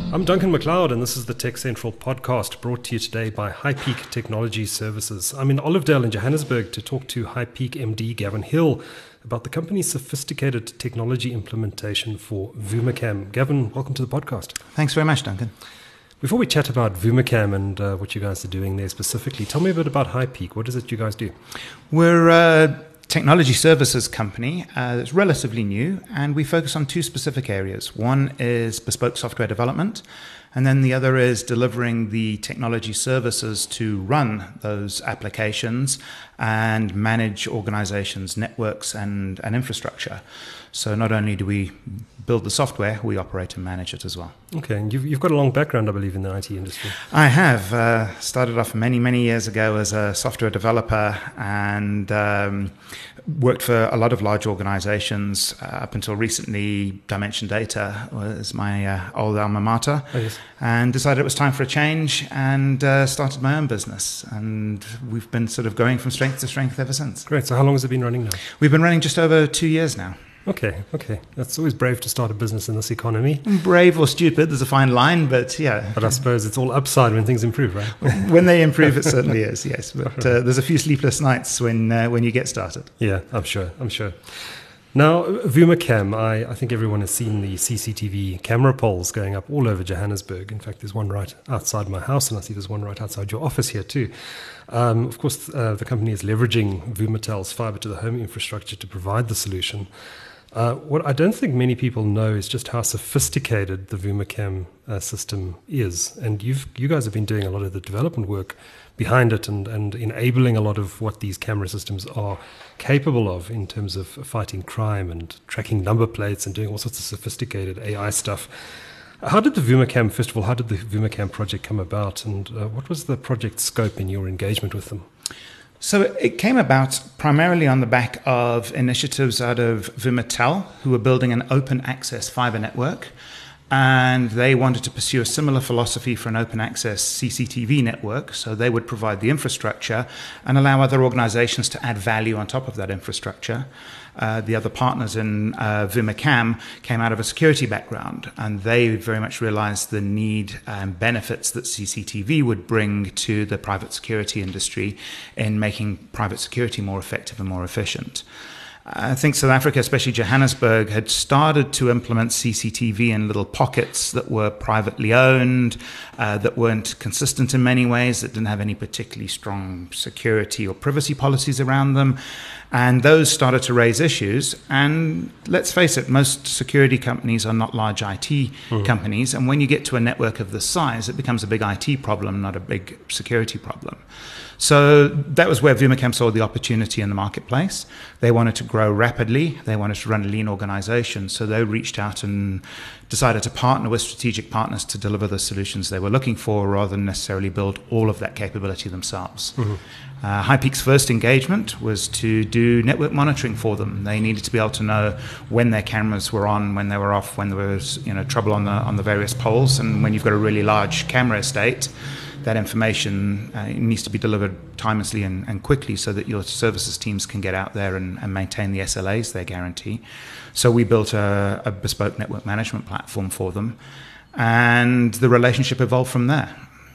I'm Duncan McLeod, and this is the Tech Central podcast brought to you today by HighPeak Technology Services. I'm in Olivedale in Johannesburg to talk to HighPeak MD Gavin Hill about the company's sophisticated technology implementation for VumaCam. Gavin, welcome to the podcast. Thanks very much, Duncan. Before we chat about VumaCam and what you guys are doing there specifically, tell me a bit about HighPeak. What is it you guys do? We're a technology services company that's relatively new, and we focus on two specific areas. One is bespoke software development, and then the other is delivering the technology services to run those applications and manage organizations, networks, and infrastructure. So not only do we build the software, we operate and manage it as well. Okay, and you've got a long background, I believe, in the IT industry. I have. Started off many years ago as a software developer and worked for a lot of large organizations. Up until recently, Dimension Data was my old alma mater. Oh, yes. And decided it was time for a change and started my own business. And we've been sort of going from strength to strength ever since. Great. So how long has it been running now? We've been running just over 2 years now. Okay. That's always brave to start a business in this economy. Brave or stupid, there's a fine line, but yeah. But I suppose it's all upside when things improve, right? When they improve, it certainly is, yes. But there's a few sleepless nights when you get started. Yeah, I'm sure. Now, VumaCam, I think everyone has seen the CCTV camera poles going up all over Johannesburg. In fact, there's one right outside my house, and I see there's one right outside your office here too. Of course, the company is leveraging Vumatel's fiber to the home infrastructure to provide the solution. What I don't think many people know is just how sophisticated the VumaCam system is. And you guys have been doing a lot of the development work behind it and enabling a lot of what these camera systems are capable of in terms of fighting crime and tracking number plates and doing all sorts of sophisticated AI stuff. How did the VumaCam project come about, and what was the project scope in your engagement with them? So it came about primarily on the back of initiatives out of Vumatel, who were building an open access fiber network. And they wanted to pursue a similar philosophy for an open access CCTV network. So they would provide the infrastructure and allow other organizations to add value on top of that infrastructure. The other partners in VumaCam came out of a security background, and they very much realized the need and benefits that CCTV would bring to the private security industry in making private security more effective and more efficient. I think South Africa, especially Johannesburg, had started to implement CCTV in little pockets that were privately owned, that weren't consistent in many ways, that didn't have any particularly strong security or privacy policies around them. And those started to raise issues. And let's face it, most security companies are not large IT companies. And when you get to a network of this size, it becomes a big IT problem, not a big security problem. So that was where VumaCam saw the opportunity in the marketplace. They wanted to grow rapidly. They wanted to run a lean organization. So they reached out and decided to partner with strategic partners to deliver the solutions they were looking for rather than necessarily build all of that capability themselves. HighPeak's first engagement was to do network monitoring for them. They needed to be able to know when their cameras were on, when they were off, when there was trouble on the various poles. And when you've got a really large camera estate, that information needs to be delivered timelessly and quickly so that your services teams can get out there and maintain the SLAs they guarantee. So we built a bespoke network management platform for them, and the relationship evolved from there.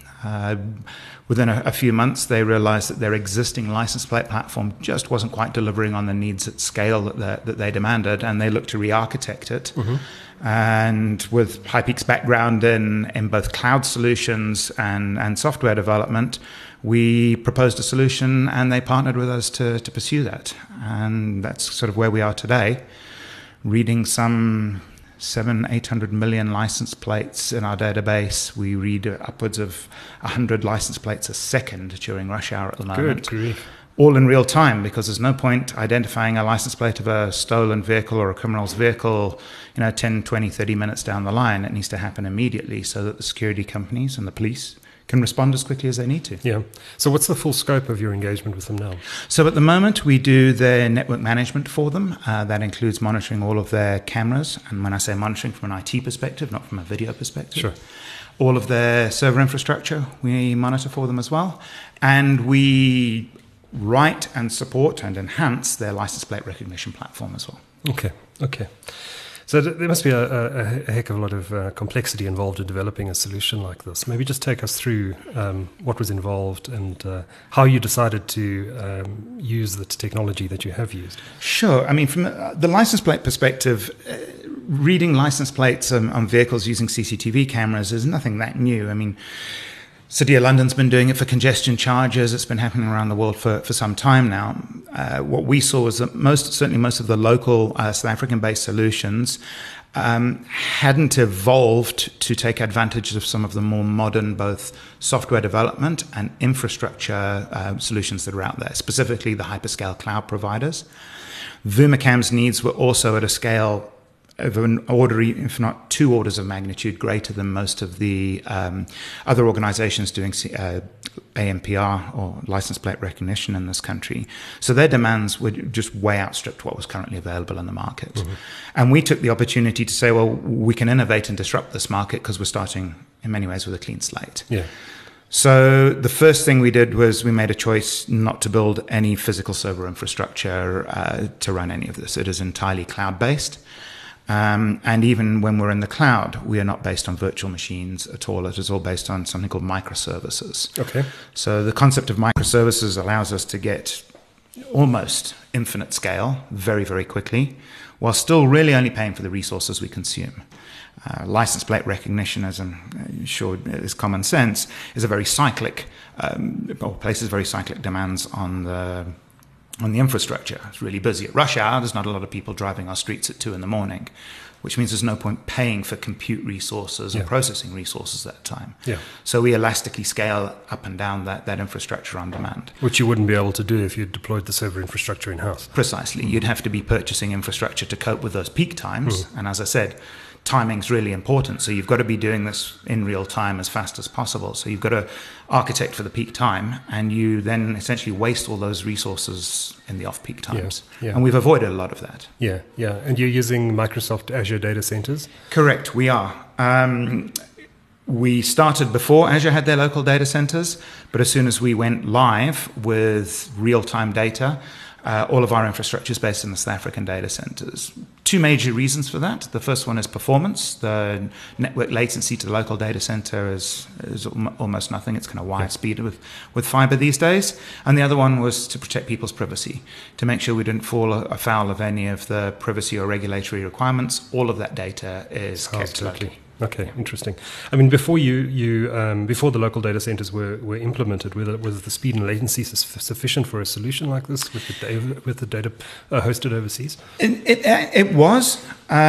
Within a few months, they realized that their existing license plate platform just wasn't quite delivering on the needs at scale that they demanded, and they looked to re-architect it. And with HighPeak's background in both cloud solutions and software development, we proposed a solution, and they partnered with us to pursue that. And that's sort of where we are today, reading some 700-800 million license plates in our database. We read upwards of 100 license plates a second during rush hour at the moment. Good grief. All in real time, because there's no point identifying a license plate of a stolen vehicle or a criminal's vehicle 10, 20, 30 minutes down the line. It needs to happen immediately so that the security companies and the police can respond as quickly as they need to. Yeah. So what's the full scope of your engagement with them now? So at the moment, we do their network management for them. That includes monitoring all of their cameras. And when I say monitoring, from an IT perspective, not from a video perspective. Sure. All of their server infrastructure, we monitor for them as well. And we write and support and enhance their license plate recognition platform as well. Okay. So there must be a heck of a lot of complexity involved in developing a solution like this. Maybe just take us through what was involved and how you decided to use the technology that you have used. Sure. I mean, from the license plate perspective, reading license plates on vehicles using CCTV cameras is nothing that new. I mean, City of London's been doing it for congestion charges. It's been happening around the world for some time now. What we saw was that most of the local South African-based solutions hadn't evolved to take advantage of some of the more modern both software development and infrastructure solutions that are out there, specifically the hyperscale cloud providers. VumaCam's needs were also at a scale of an order, if not 2 orders of magnitude, greater than most of the other organizations doing ANPR or license plate recognition in this country. So their demands would just way outstrip what was currently available in the market. Mm-hmm. And we took the opportunity to say, well, we can innovate and disrupt this market because we're starting in many ways with a clean slate. Yeah. So the first thing we did was we made a choice not to build any physical server infrastructure to run any of this. It is entirely cloud-based. And even when we're in the cloud, we are not based on virtual machines at all. It is all based on something called microservices. Okay. So the concept of microservices allows us to get almost infinite scale very, very quickly, while still really only paying for the resources we consume. License plate recognition, as I'm sure is common sense, is a very cyclic, or places very cyclic demands on the infrastructure. It's really busy at rush hour. There's not a lot of people driving our streets at 2 a.m, which means there's no point paying for compute resources and processing resources at that time. Yeah. So we elastically scale up and down that infrastructure on demand. Which you wouldn't be able to do if you deployed the server infrastructure in-house. Precisely. You'd have to be purchasing infrastructure to cope with those peak times. And as I said, timing's really important. So you've got to be doing this in real time as fast as possible. So you've got to architect for the peak time, and you then essentially waste all those resources in the off-peak times. Yeah. And we've avoided a lot of that. Yeah. And you're using Microsoft Azure data centers? Correct, we are. We started before Azure had their local data centers, but as soon as we went live with real-time data, all of our infrastructure is based in the South African data centers. 2 major reasons for that. The first one is performance. The network latency to the local data center is almost nothing. It's kind of wire speed with fiber these days. And the other one was to protect people's privacy, to make sure we didn't fall afoul of any of the privacy or regulatory requirements. All of that data is kept locally. Okay, interesting. I mean, before before the local data centers were implemented, was the speed and latency sufficient for a solution like this with the data hosted overseas? It was.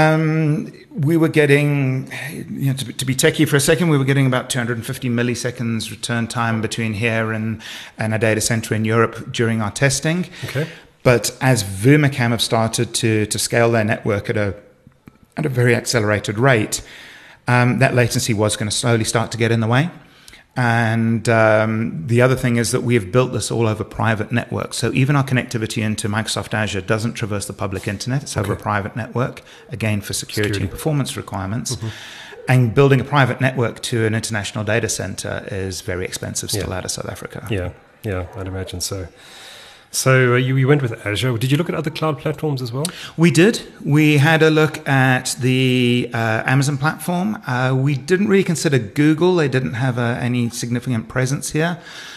We were getting, to be techie for a second, we were getting about 250 milliseconds return time between here and a data center in Europe during our testing. Okay. But as VumaCam have started to scale their network at a very accelerated rate, that latency was going to slowly start to get in the way. And the other thing is that we have built this all over private networks. So even our connectivity into Microsoft Azure doesn't traverse the public internet. It's over a private network, again, for security and performance requirements. Mm-hmm. And building a private network to an international data center is very expensive still out of South Africa. Yeah, I'd imagine so. So you went with Azure. Did you look at other cloud platforms as well? We did. We had a look at the Amazon platform. We didn't really consider Google. They didn't have any significant presence here.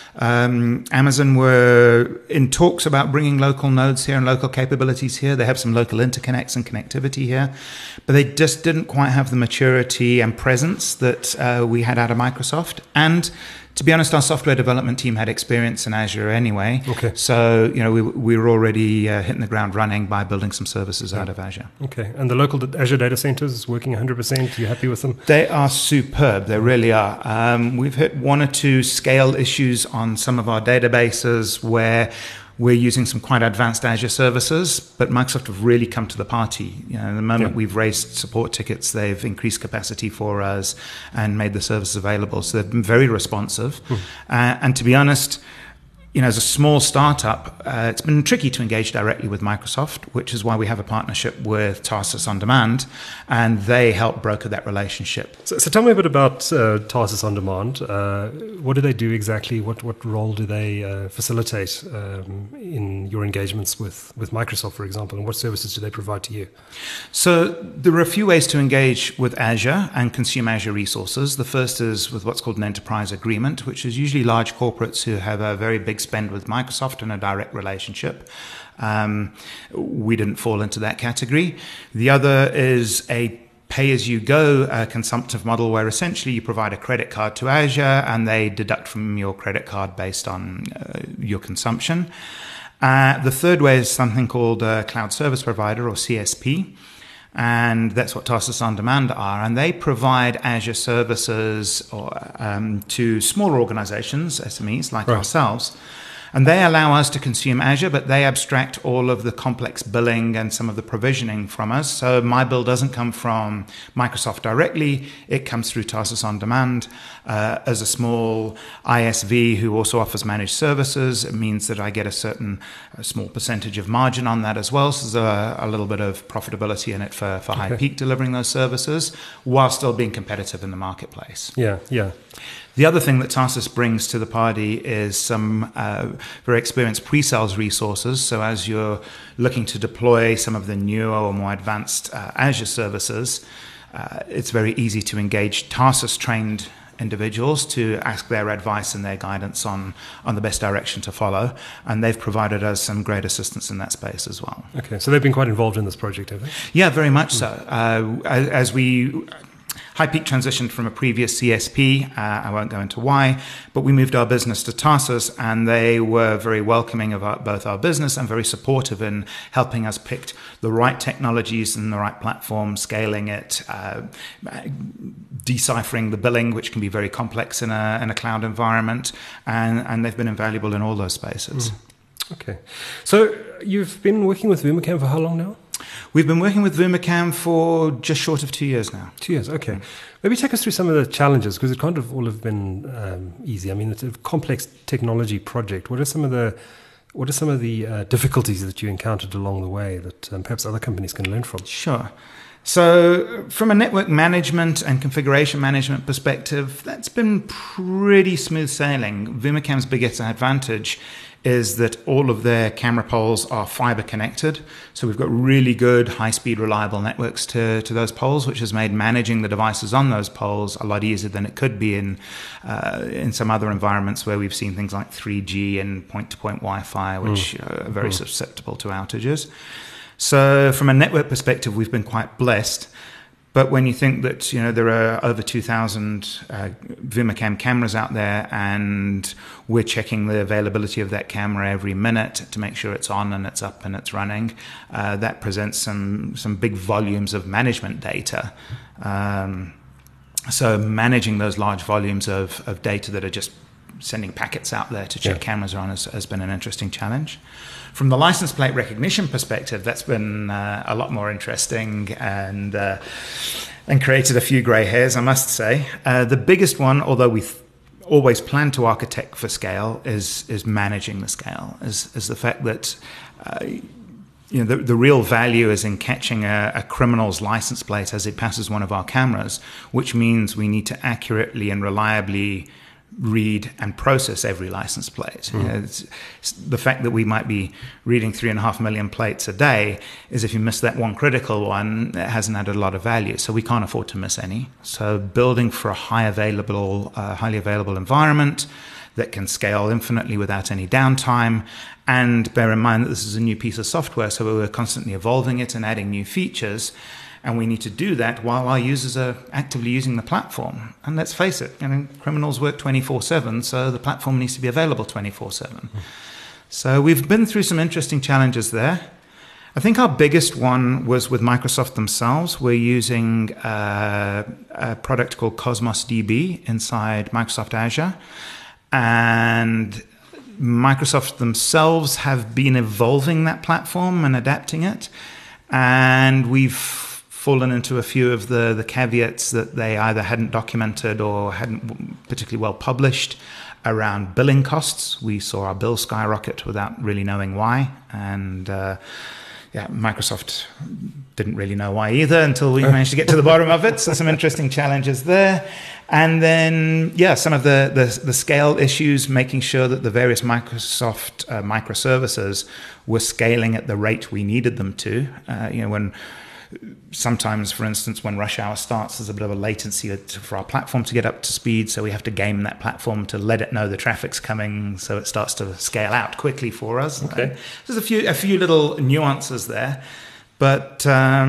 Amazon were in talks about bringing local nodes here and local capabilities here. They have some local interconnects and connectivity here, but they just didn't quite have the maturity and presence that we had out of Microsoft. And to be honest, our software development team had experience in Azure anyway. Okay. So, we were already hitting the ground running by building some services out of Azure. Okay. And the local Azure data centers working 100%? Are you happy with them? They are superb. They really are. We've hit 1 or 2 scale issues on some of our databases where we're using some quite advanced Azure services, but Microsoft have really come to the party. The moment we've raised support tickets, they've increased capacity for us and made the services available. So they've been very responsive. And to be honest, as a small startup, it's been tricky to engage directly with Microsoft, which is why we have a partnership with Tarsus On Demand, and they help broker that relationship. So tell me a bit about Tarsus On Demand. What do they do exactly? What role do they facilitate in your engagements with Microsoft, for example, and what services do they provide to you? So there are a few ways to engage with Azure and consume Azure resources. The first is with what's called an enterprise agreement, which is usually large corporates who have a very big spend with Microsoft and a direct relationship. We didn't fall into that category. The other is a pay-as-you-go consumptive model where essentially you provide a credit card to Azure and they deduct from your credit card based on your consumption. The third way is something called a cloud service provider, or CSP. And that's what Tarsus On Demand are. And they provide Azure services to smaller organizations, SMEs like ourselves. And they allow us to consume Azure, but they abstract all of the complex billing and some of the provisioning from us. So my bill doesn't come from Microsoft directly. It comes through Tarsus On Demand. As a small ISV who also offers managed services, it means that I get a small percentage of margin on that as well. So there's a little bit of profitability in it for High Peak delivering those services while still being competitive in the marketplace. Yeah. The other thing that Tarsus brings to the party is some very experienced pre-sales resources. So as you're looking to deploy some of the newer or more advanced Azure services, it's very easy to engage Tarsus-trained individuals to ask their advice and their guidance on the best direction to follow. And they've provided us some great assistance in that space as well. Okay, so they've been quite involved in this project, have they? Yeah, very much so. As we... High Peak transitioned from a previous CSP, I won't go into why, but we moved our business to Tarsus, and they were very welcoming of both our business and very supportive in helping us pick the right technologies and the right platform, scaling it, deciphering the billing, which can be very complex in a cloud environment, and they've been invaluable in all those spaces. Okay. So you've been working with VumaCam for how long now? We've been working with VumaCam for just short of 2 years now. 2 years, okay. Maybe take us through some of the challenges, because it can't have all have been easy. I mean, it's a complex technology project. What are some of the difficulties that you encountered along the way that perhaps other companies can learn from? Sure. So from a network management and configuration management perspective, that's been pretty smooth sailing. VumaCam's biggest advantage is that all of their camera poles are fiber connected. So we've got really good, high-speed, reliable networks to those poles, which has made managing the devices on those poles a lot easier than it could be in some other environments where we've seen things like 3G and point-to-point Wi-Fi, which are very susceptible to outages. So from a network perspective, we've been quite blessed. But when you think that there are over 2,000 VumaCam cameras out there, and we're checking the availability of that camera every minute to make sure it's on and it's up and it's running, that presents some big volumes of management data. So managing those large volumes of data that are just sending packets out there to check cameras are on has been an interesting challenge. From the license plate recognition perspective, that's been a lot more interesting and created a few grey hairs, I must say. The biggest one, although we've always planned to architect for scale, is managing the scale, is the fact that the real value is in catching a criminal's license plate as it passes one of our cameras, which means we need to accurately and reliably read and process every license plate. It's the fact that we might be reading 3.5 million plates a day is, if you miss that one critical one, it hasn't added a lot of value. So we can't afford to miss any. So building for a highly available environment that can scale infinitely without any downtime. And bear in mind that this is a new piece of software, so we're constantly evolving it and adding new features. And we need to do that while our users are actively using the platform. And let's face it, criminals work 24/7, so the platform needs to be available 24/7. So we've been through some interesting challenges there. I think our biggest one was with Microsoft themselves. We're using a product called Cosmos DB inside Microsoft Azure. And Microsoft themselves have been evolving that platform and adapting it. And we've fallen into a few of the caveats that they either hadn't documented or hadn't particularly well published. around billing costs. We saw our bill skyrocket without really knowing why. And Microsoft didn't really know why either until we managed to get to the bottom of it. So some interesting challenges there. And then, some of the scale issues, making sure that the various Microsoft microservices were scaling at the rate we needed them to. When sometimes, for instance, when rush hour starts, there's a bit of a latency for our platform to get up to speed. So we have to game that platform to let it know the traffic's coming, so it starts to scale out quickly for us. Okay. There's a few little nuances there, but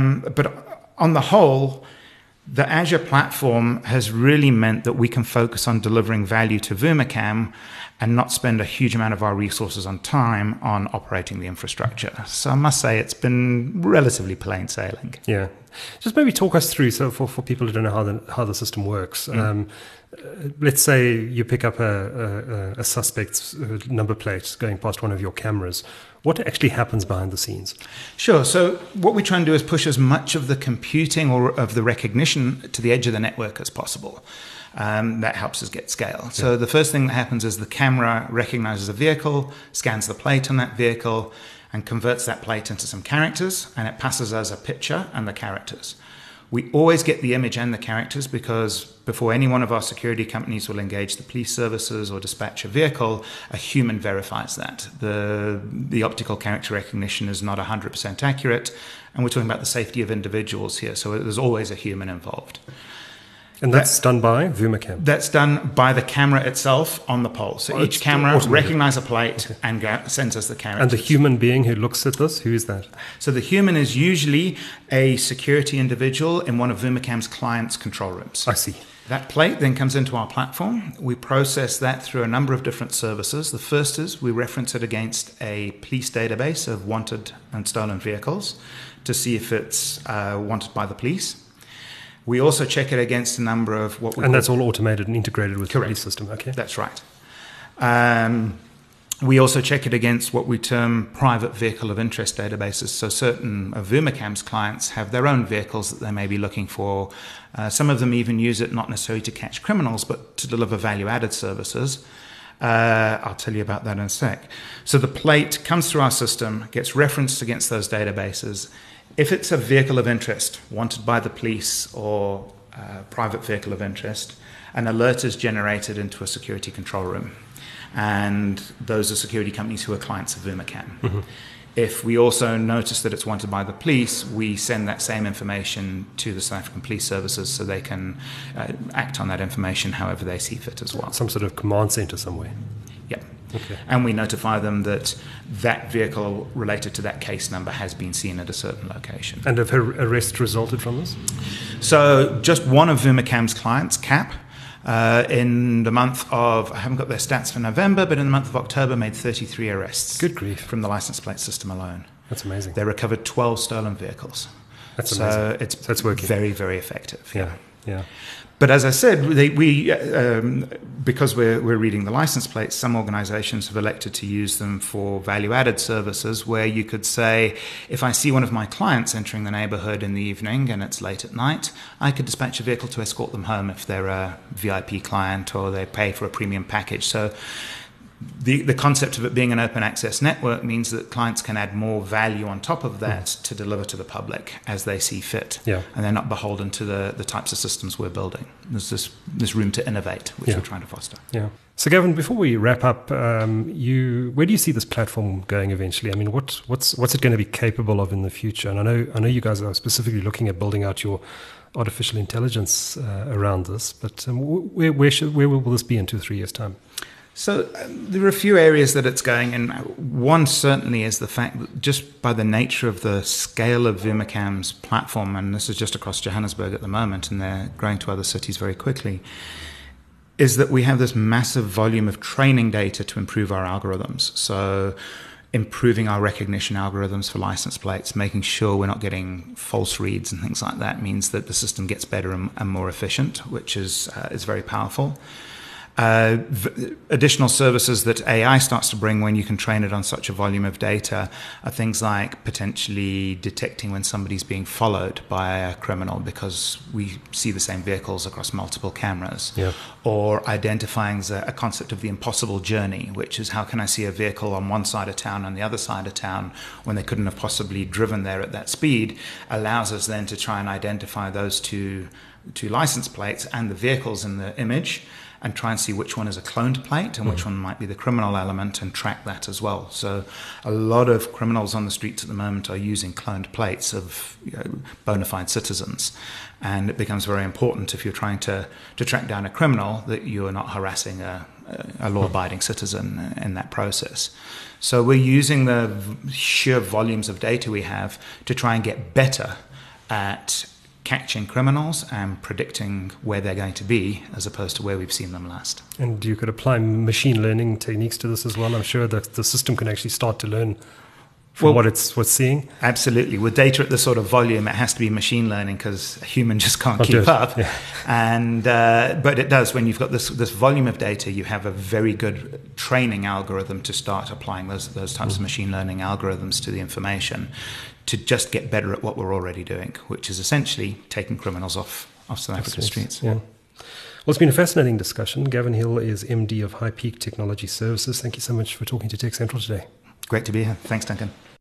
on the whole, the Azure platform has really meant that we can focus on delivering value to VumaCam and not spend a huge amount of our resources on time on operating the infrastructure. So I must say it's been relatively plain sailing. Yeah. Just maybe talk us through, so for people who don't know how the system works. Let's say you pick up a suspect's number plate going past one of your cameras. What actually happens behind the scenes? Sure. So what we try and do is push as much of the computing or of the recognition to the edge of the network as possible. That helps us get scale. So the first thing that happens is the camera recognizes a vehicle, scans the plate on that vehicle, and converts that plate into some characters, and it passes us a picture and the characters. We always get the image and the characters because before any one of our security companies will engage the police services or dispatch a vehicle, a human verifies that. The optical character recognition is not 100% accurate, and we're talking about the safety of individuals here, so there's always a human involved. And that's done by VumaCam? That's done by the camera itself on the pole. So each camera recognizes a plate and sends us the characters. And the human being who looks at this, who is that? So the human is usually a security individual in one of VumaCam's clients' control rooms. I see. That plate then comes into our platform. We process that through a number of different services. The first is we reference it against a police database of wanted and stolen vehicles to see if it's wanted by the police. We also check it against a number of what we And that's all automated and integrated with Correct. the police system, okay? That's right. We also check it against what we term private vehicle of interest databases. So certain of VumaCam's clients have their own vehicles that they may be looking for. Some of them even use it not necessarily to catch criminals, but to deliver value-added services. I'll tell you about that in a sec. So the plate comes through our system, gets referenced against those databases. If it's a vehicle of interest wanted by the police or private vehicle of interest, an alert is generated into a security control room. And those are security companies who are clients of VumaCam. Mm-hmm. If we also notice that it's wanted by the police, we send that same information to the South African Police Services so they can act on that information however they see fit as well. Some sort of command center somewhere. Yep. Okay. And we notify them that that vehicle related to that case number has been seen at a certain location. And have arrests resulted from this? So just one of VumaCam's clients, CAP, in the month of, I haven't got their stats for November, but in the month of October made 33 arrests. Good grief. From the license plate system alone. That's amazing. They recovered 12 stolen vehicles. That's amazing. So it's working. Very, very effective. Yeah. But as I said, because we're reading the license plates, some organizations have elected to use them for value-added services where you could say, if I see one of my clients entering the neighborhood in the evening and it's late at night, I could dispatch a vehicle to escort them home if they're a VIP client or they pay for a premium package. So the concept of it being an open access network means that clients can add more value on top of that to deliver to the public as they see fit. Yeah. And they're not beholden to the types of systems we're building. There's this room to innovate, which we're trying to foster. Yeah. So Gavin, before we wrap up, where do you see this platform going eventually? I mean, what's it going to be capable of in the future? And I know you guys are specifically looking at building out your artificial intelligence around this, but where will this be in 2-3 years' time? So there are a few areas that it's going in. One certainly is the fact that just by the nature of the scale of VumaCam's platform, and this is just across Johannesburg at the moment, and they're growing to other cities very quickly, is that we have this massive volume of training data to improve our algorithms. So improving our recognition algorithms for license plates, making sure we're not getting false reads and things like that means that the system gets better and more efficient, which is very powerful. Additional services that AI starts to bring when you can train it on such a volume of data are things like potentially detecting when somebody's being followed by a criminal because we see the same vehicles across multiple cameras, or identifying a concept of the impossible journey, which is how can I see a vehicle on one side of town and the other side of town when they couldn't have possibly driven there at that speed, allows us then to try and identify those two license plates and the vehicles in the image, and try and see which one is a cloned plate and which one might be the criminal element, and track that as well. So a lot of criminals on the streets at the moment are using cloned plates of bona fide citizens. And it becomes very important if you're trying to track down a criminal that you are not harassing a law-abiding citizen in that process. So we're using the sheer volumes of data we have to try and get better at catching criminals and predicting where they're going to be as opposed to where we've seen them last. And you could apply machine learning techniques to this as well. I'm sure that the system can actually start to learn from what it's seeing. Absolutely. With data at this sort of volume, it has to be machine learning because a human just can't keep up. Yeah. And but it does. When you've got this volume of data, you have a very good training algorithm to start applying those types of machine learning algorithms to the information, to just get better at what we're already doing, which is essentially taking criminals off South African streets. Yeah. Well, it's been a fascinating discussion. Gavin Hill is MD of High Peak Technology Services. Thank you so much for talking to Tech Central today. Great to be here. Thanks, Duncan.